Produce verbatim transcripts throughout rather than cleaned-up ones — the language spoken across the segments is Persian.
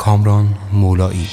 کامران مولایی.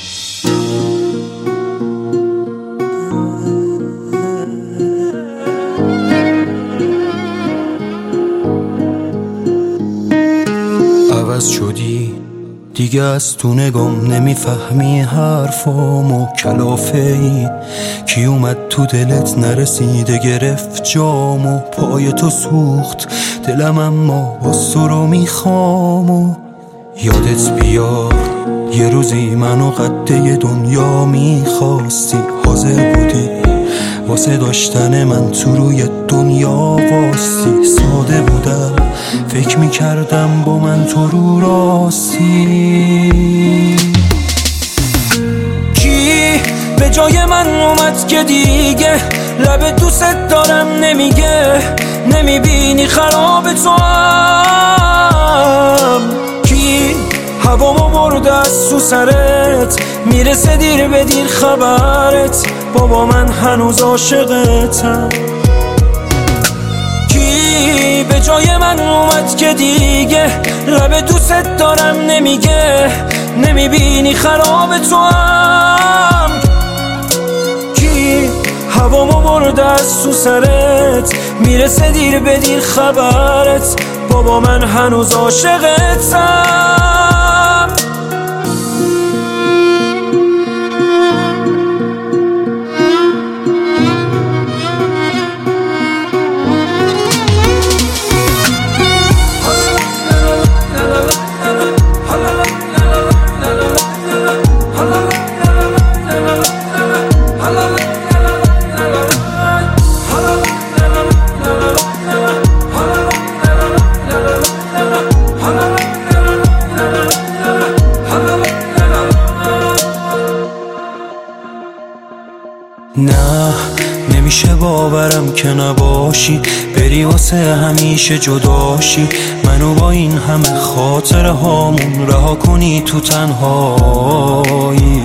عوض شدی دیگه، از تو نگام نمیفهمی حرفامو، کلافه ای کی اومد تو دلت نرسیده گرفت جامو، پای تو سوخت دلم اما باز تو رو میخوامو. یادت بیار یه روزی منو قده دنیا میخواستی، حاضر بودی واسه داشتن من تو روی دنیا واستی. ساده بودم فکر میکردم با من تو رو راستی. کی به جای من اومد که دیگه لب دوست دارم نمیگه، نمیبینی خراب تو هم. کی هوامو برده از تو سرت، میرسه دیر به دیر خبرت، بابا من هنوز عاشقتم. کی به جای من اومد که دیگه لب دوست دارم نمیگه، نمیبینی خراب تو هم. کی هوامو برده از تو سرت، میرسه دیر به دیر خبرت، بابا من هنوز عاشقتم. نه نمیشه باورم که نباشی، بری واسه همیشه جداشی، منو با این همه خاطره هامون رها کنی تو تنهایی.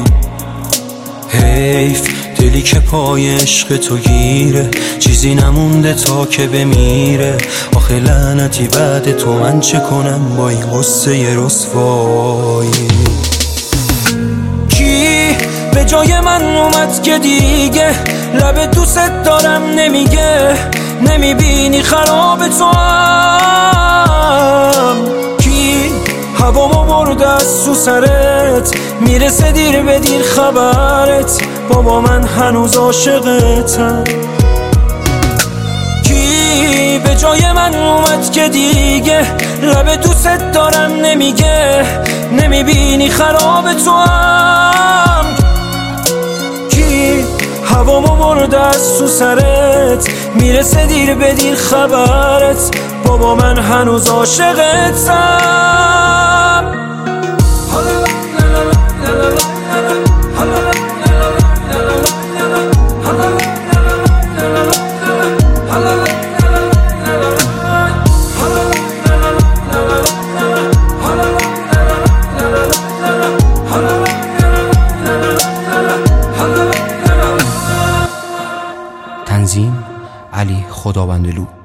حیف دلی که پای عشق تو گیره، چیزی نمونده تا که بمیره. آخه لعنتی بعد تو من چه کنم با این قصه رسوایی. به جای من اومد که دیگه لب دوست دارم نمیگه، نمیبینی خراب تو هم. کی هوامو برده از تو سرت، میرسه دیر به دیر خبرت، بابا من هنوز عاشقتم. کی به جای من اومد که دیگه لب دوست دارم نمیگه، نمیبینی خراب تو هم. هوامو برده از تو سرت، میرسه دیر به دیر خبرت، بابا من هنوز عاشقتم. تنظیم علی خداوندلو.